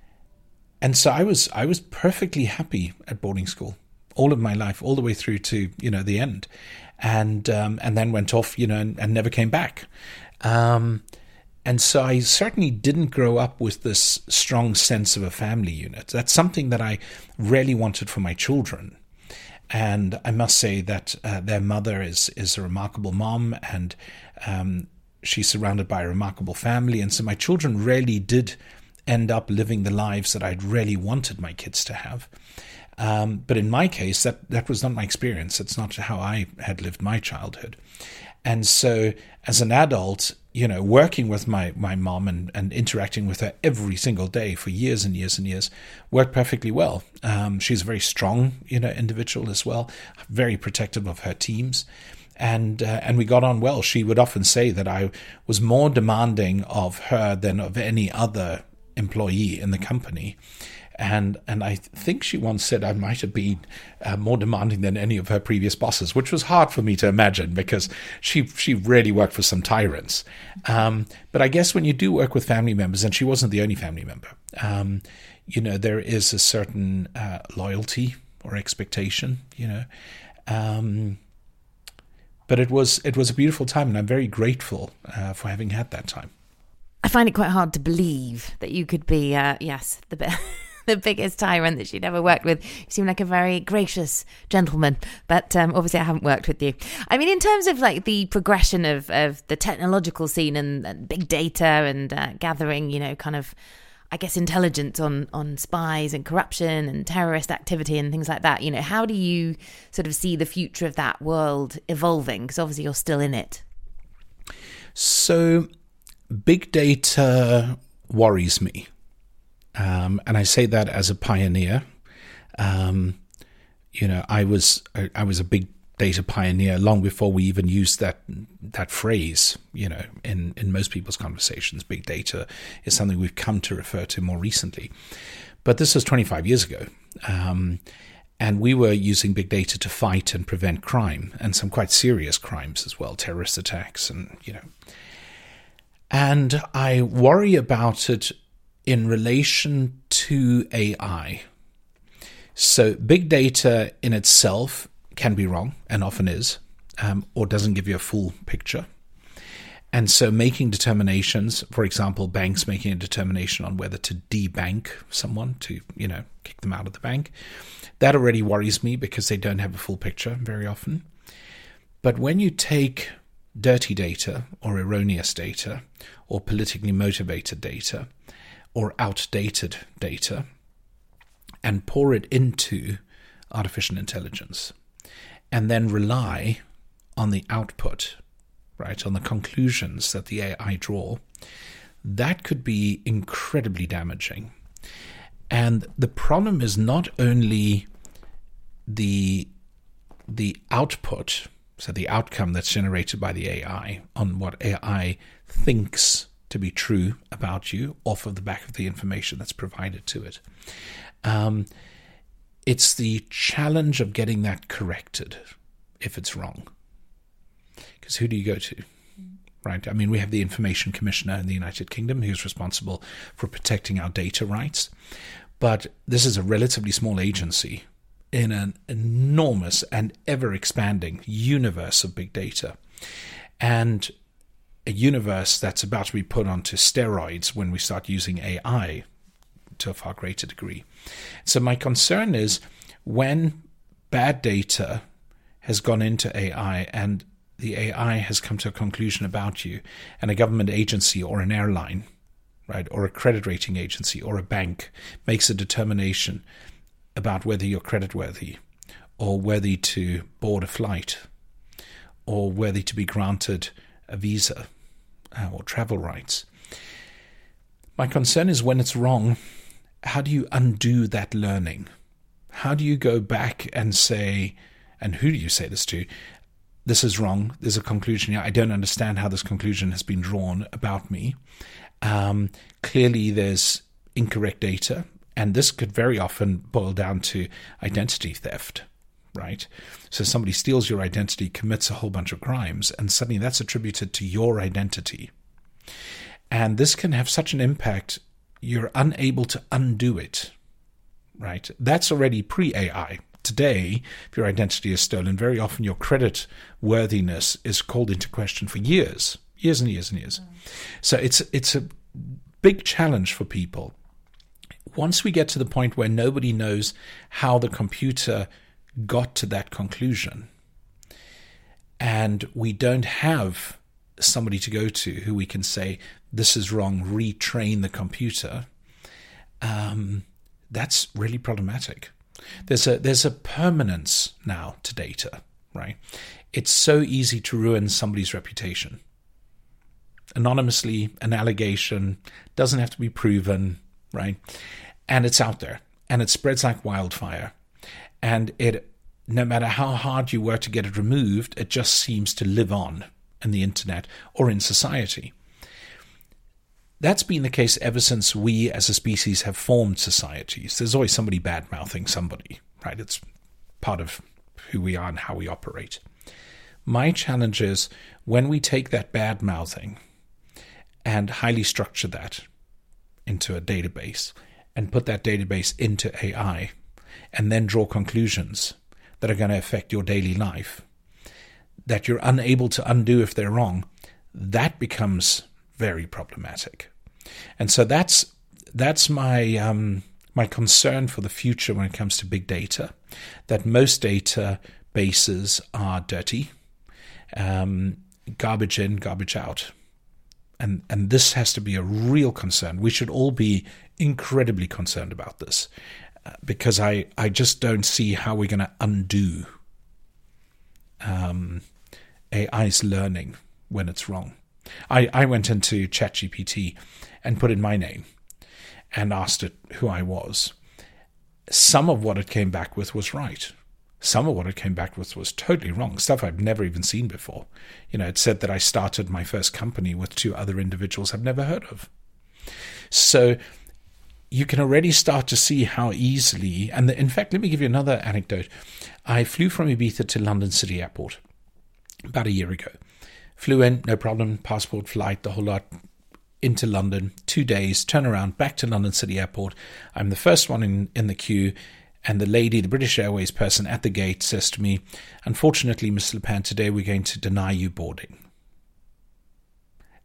so I was perfectly happy at boarding school all of my life, all the way through to, the end. And then went off, and never came back. And so I certainly didn't grow up with this strong sense of a family unit. That's something that I really wanted for my children. And I must say that their mother is a remarkable mom, and she's surrounded by a remarkable family. And so my children really did end up living the lives that I'd really wanted my kids to have. But in my case, that was not my experience. It's not how I had lived my childhood. And so as an adult, working with my mom and interacting with her every single day for years and years and years worked perfectly well. She's a very strong, individual as well, very protective of her teams. And we got on well. She would often say that I was more demanding of her than of any other employee in the company. And I think she once said I might have been more demanding than any of her previous bosses, which was hard for me to imagine because she really worked for some tyrants. But I guess when you do work with family members, and she wasn't the only family member, there is a certain loyalty or expectation, But it was a beautiful time, and I'm very grateful for having had that time. I find it quite hard to believe that you could be, the biggest tyrant that she'd ever worked with. You seem like a very gracious gentleman, but obviously I haven't worked with you. I mean, in terms of like the progression of the technological scene and big data and gathering, kind of, I guess, intelligence on spies and corruption and terrorist activity and things like that, how do you sort of see the future of that world evolving? Because obviously you're still in it. So big data worries me. And I say that as a pioneer. I was a big data pioneer long before we even used that phrase. In most people's conversations, big data is something we've come to refer to more recently. But this was 25 years ago, and we were using big data to fight and prevent crime, and some quite serious crimes as well, terrorist attacks, And I worry about it in relation to AI. So big data in itself can be wrong, and often is, or doesn't give you a full picture. And so making determinations, for example, banks making a determination on whether to debank someone, to, kick them out of the bank, that already worries me because they don't have a full picture very often. But when you take dirty data or erroneous data or politically motivated data or outdated data and pour it into artificial intelligence and then rely on the output, right, on the conclusions that the AI draw, that could be incredibly damaging. And the problem is not only the output, so the outcome that's generated by the AI on what AI thinks to be true about you off of the back of the information that's provided to it. It's the challenge of getting that corrected if it's wrong. Because who do you go to? Right? I mean, we have the Information Commissioner in the United Kingdom who's responsible for protecting our data rights. But this is a relatively small agency in an enormous and ever-expanding universe of big data. And a universe that's about to be put onto steroids when we start using AI to a far greater degree. So my concern is when bad data has gone into AI and the AI has come to a conclusion about you, and a government agency or an airline, right, or a credit rating agency or a bank makes a determination about whether you're creditworthy or worthy to board a flight or worthy to be granted a visa or travel rights. My concern is when it's wrong, how do you undo that learning? How do you go back and say, and who do you say this to? This is wrong. There's a conclusion here. I don't understand how this conclusion has been drawn about me. Clearly, there's incorrect data, and this could very often boil down to identity theft, right? So somebody steals your identity, commits a whole bunch of crimes, and suddenly that's attributed to your identity. And this can have such an impact, you're unable to undo it, right? That's already pre-AI. Today, if your identity is stolen, very often your credit worthiness is called into question for years and years and years. So it's a big challenge for people. Once we get to the point where nobody knows how the computer got to that conclusion, and we don't have somebody to go to who we can say, this is wrong, retrain the computer, that's really problematic. There's a permanence now to data, right? It's so easy to ruin somebody's reputation. Anonymously, an allegation doesn't have to be proven, right? And it's out there, and it spreads like wildfire. And it, no matter how hard you work to get it removed, it just seems to live on in the internet or in society. That's been the case ever since we as a species have formed societies. There's always somebody bad-mouthing somebody, right? It's part of who we are and how we operate. My challenge is when we take that bad-mouthing and highly structure that into a database and put that database into AI and then draw conclusions that are going to affect your daily life, that you're unable to undo if they're wrong, that becomes very problematic. And so that's my my concern for the future when it comes to big data, that most databases are dirty, garbage in, garbage out. And this has to be a real concern. We should all be incredibly concerned about this because I just don't see how we're going to undo AI's learning when it's wrong. I went into ChatGPT and put in my name and asked it who I was. Some of what it came back with was right. Some of what it came back with was totally wrong, stuff I've never even seen before. It said that I started my first company with 2 other individuals I've never heard of. So you can already start to see how easily, and in fact, let me give you another anecdote. I flew from Ibiza to London City Airport about a year ago. Flew in, no problem, passport, flight, the whole lot, into London, 2 days, turn around, back to London City Airport. I'm the first one in the queue, and the lady, the British Airways person at the gate says to me, unfortunately, Mr. Lepin, today we're going to deny you boarding.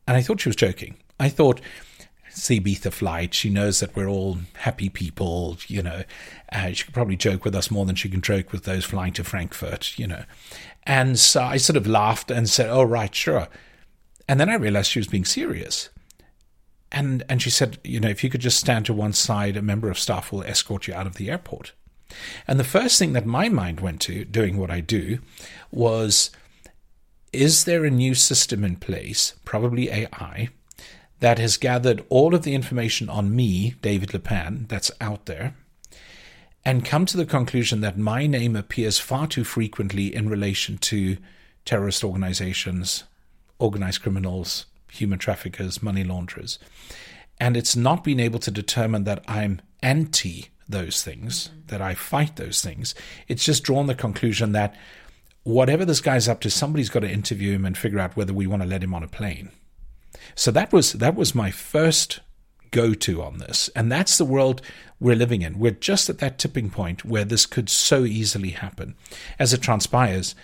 And I thought she was joking. I thought, it's the Ibiza flight. She knows that we're all happy people, she could probably joke with us more than she can joke with those flying to Frankfurt, And so I sort of laughed and said, oh, right, sure. And then I realized she was being serious. And she said, if you could just stand to one side, a member of staff will escort you out of the airport. And the first thing that my mind went to, doing what I do, was, is there a new system in place, probably AI, that has gathered all of the information on me, David Leppan, that's out there, and come to the conclusion that my name appears far too frequently in relation to terrorist organizations, organized criminals, human traffickers, money launderers. And it's not been able to determine that I'm anti those things, that I fight those things. It's just drawn the conclusion that whatever this guy's up to, somebody's got to interview him and figure out whether we want to let him on a plane. So that was my first go-to on this. And that's the world we're living in. We're just at that tipping point where this could so easily happen. As it transpires,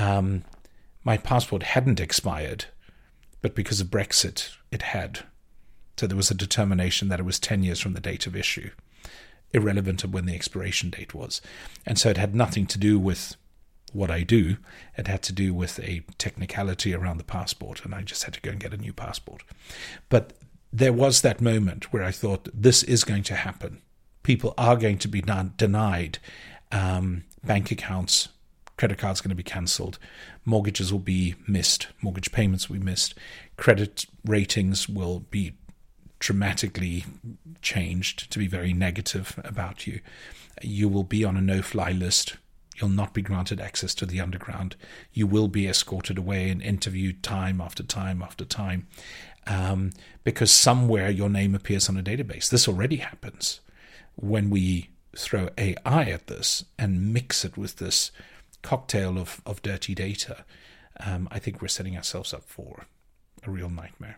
my passport hadn't expired, but because of Brexit, it had. So there was a determination that it was 10 years from the date of issue, irrelevant of when the expiration date was. And so it had nothing to do with what I do. It had to do with a technicality around the passport, and I just had to go and get a new passport. But there was that moment where I thought, this is going to happen. People are going to be denied bank accounts. Credit cards going to be cancelled. Mortgages will be missed. Mortgage payments will be missed. Credit ratings will be dramatically changed to be very negative about you. You will be on a no-fly list. You'll not be granted access to the underground. You will be escorted away and interviewed time after time after time, because somewhere your name appears on a database. This already happens. When we throw AI at this and mix it with this cocktail of dirty data, I think we're setting ourselves up for a real nightmare.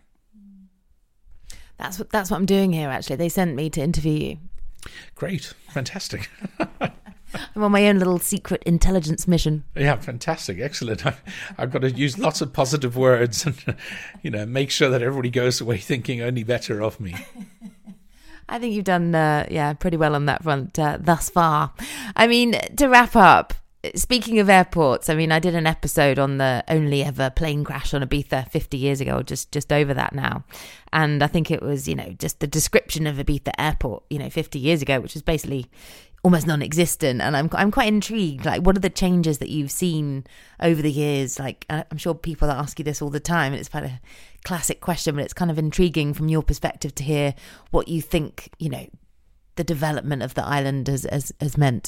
That's what I'm doing here, actually. They sent me to interview you. Great. Fantastic. I'm on my own little secret intelligence mission. Yeah, fantastic. Excellent. I've got to use lots of positive words and, make sure that everybody goes away thinking only better of me. I think you've done, pretty well on that front thus far. I mean, to wrap up, speaking of airports, I mean, I did an episode on the only ever plane crash on Ibiza 50 years ago, just over that now. And I think it was, just the description of Ibiza airport, 50 years ago, which was basically almost non-existent. And I'm quite intrigued. Like, what are the changes that you've seen over the years? Like, I'm sure people ask you this all the time, and it's quite a classic question, but it's kind of intriguing from your perspective to hear what you think, the development of the island has meant.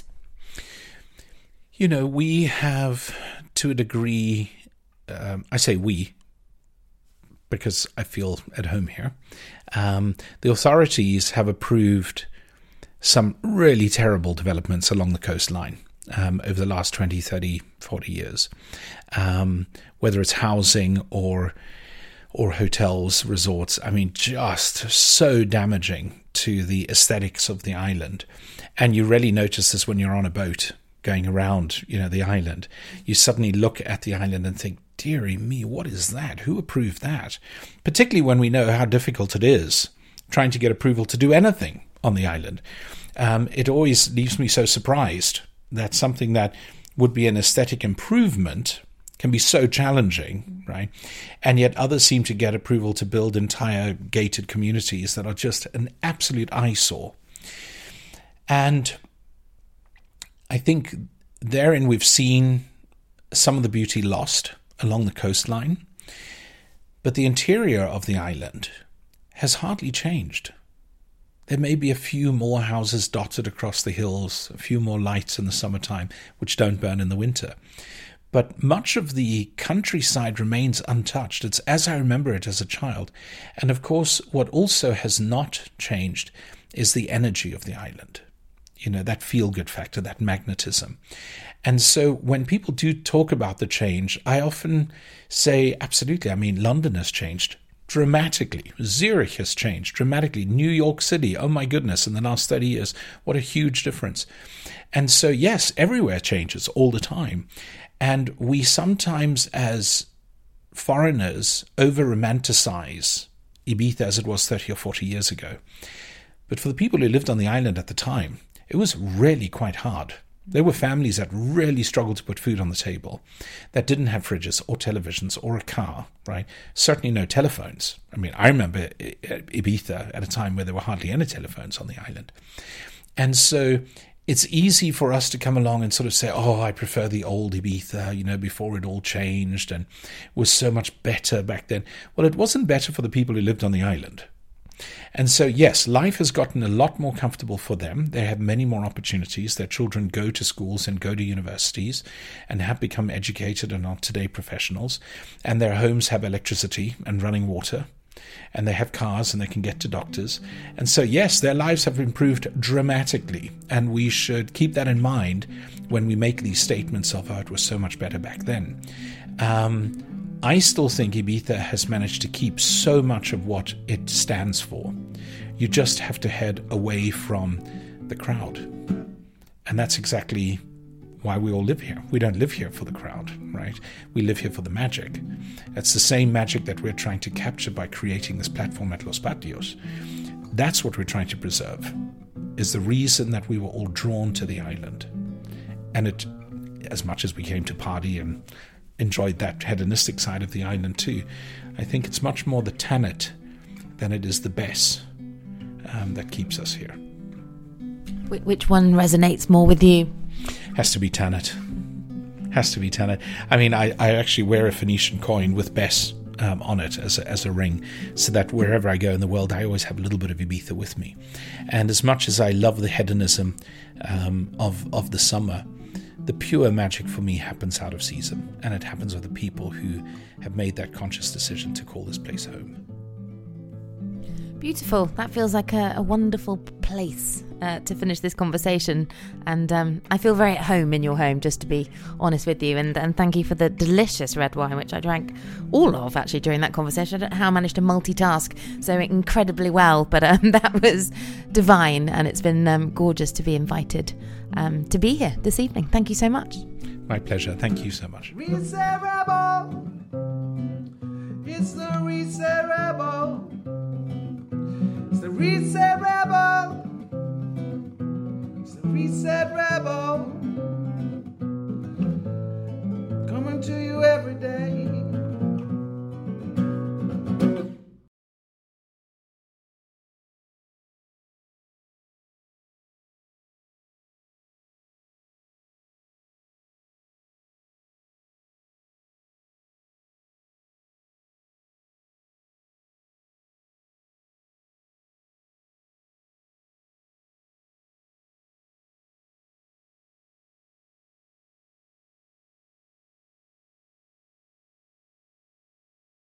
We have, to a degree, I say we, because I feel at home here, the authorities have approved some really terrible developments along the coastline over the last 20, 30, 40 years, whether it's housing or hotels, resorts. I mean, just so damaging to the aesthetics of the island. And you really notice this when you're on a boat going around, the island. You suddenly look at the island and think, dearie me, what is that? Who approved that? Particularly when we know how difficult it is trying to get approval to do anything on the island. It always leaves me so surprised that something that would be an aesthetic improvement can be so challenging, right? And yet others seem to get approval to build entire gated communities that are just an absolute eyesore. And I think therein we've seen some of the beauty lost along the coastline, but the interior of the island has hardly changed. There may be a few more houses dotted across the hills, a few more lights in the summertime, which don't burn in the winter. But much of the countryside remains untouched. It's as I remember it as a child. And of course, what also has not changed is the energy of the island. That feel-good factor, that magnetism. And so when people do talk about the change, I often say, absolutely. I mean, London has changed dramatically. Zurich has changed dramatically. New York City, oh my goodness, in the last 30 years, what a huge difference. And so, yes, everywhere changes all the time. And we sometimes, as foreigners over-romanticize Ibiza as it was 30 or 40 years ago. But for the people who lived on the island at the time, it was really quite hard. There were families that really struggled to put food on the table, that didn't have fridges or televisions or a car, right? Certainly no telephones. I mean, I remember Ibiza at a time where there were hardly any telephones on the island. And so it's easy for us to come along and sort of say, oh, I prefer the old Ibiza, before it all changed and was so much better back then. Well, it wasn't better for the people who lived on the island. And so, yes, life has gotten a lot more comfortable for them. They have many more opportunities. Their children go to schools and go to universities and have become educated and are today professionals. And their homes have electricity and running water. And they have cars and they can get to doctors. And so, yes, their lives have improved dramatically. And we should keep that in mind when we make these statements of, oh, it was so much better back then. I still think Ibiza has managed to keep so much of what it stands for. You just have to head away from the crowd. And that's exactly why we all live here. We don't live here for the crowd, right? We live here for the magic. It's the same magic that we're trying to capture by creating this platform at Los Patios. That's what we're trying to preserve, is the reason that we were all drawn to the island. And it, as much as we came to party and enjoyed that hedonistic side of the island too, I think it's much more the tannet than it is the bess that keeps us here. Which one resonates more with you? Has to be tannet. Has to be tannet. I mean, I actually wear a Phoenician coin with bess on it as a ring, so that wherever I go in the world, I always have a little bit of Ibiza with me. And as much as I love the hedonism of the summer, the pure magic for me happens out of season, and it happens with the people who have made that conscious decision to call this place home. Beautiful. That feels like a wonderful place to finish this conversation. And I feel very at home in your home, just to be honest with you. And thank you for the delicious red wine, which I drank all of, actually, during that conversation. I don't know how I managed to multitask so incredibly well, but that was divine. And it's been gorgeous to be invited to be here this evening. Thank you so much. My pleasure. Thank you so much. Reset Rebel. It's the Reset Rebel. It's the Reset Rebel. It's the Reset Rebel.